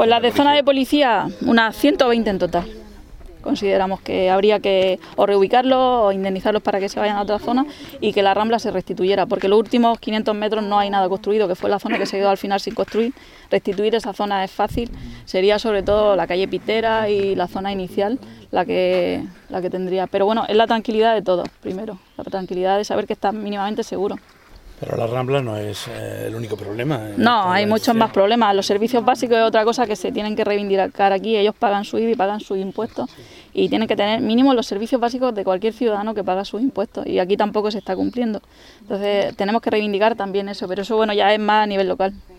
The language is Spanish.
Pues las de zona de policía, unas 120 en total. Consideramos que habría que o reubicarlos o indemnizarlos para que se vayan a otra zona y que la Rambla se restituyera, porque los últimos 500 metros no hay nada construido, que fue la zona que se quedó al final sin construir. Restituir esa zona es fácil, sería sobre todo la calle Pitera y la zona inicial la que tendría. Pero bueno, es la tranquilidad de todos, primero, la tranquilidad de saber que está mínimamente seguro. Pero la Rambla no es el único problema. No, hay muchos más problemas. Los servicios básicos es otra cosa que se tienen que reivindicar aquí. Ellos pagan su IBI y pagan sus impuestos y tienen que tener mínimo los servicios básicos de cualquier ciudadano que paga sus impuestos. Y aquí tampoco se está cumpliendo. Entonces tenemos que reivindicar también eso, pero eso bueno ya es más a nivel local.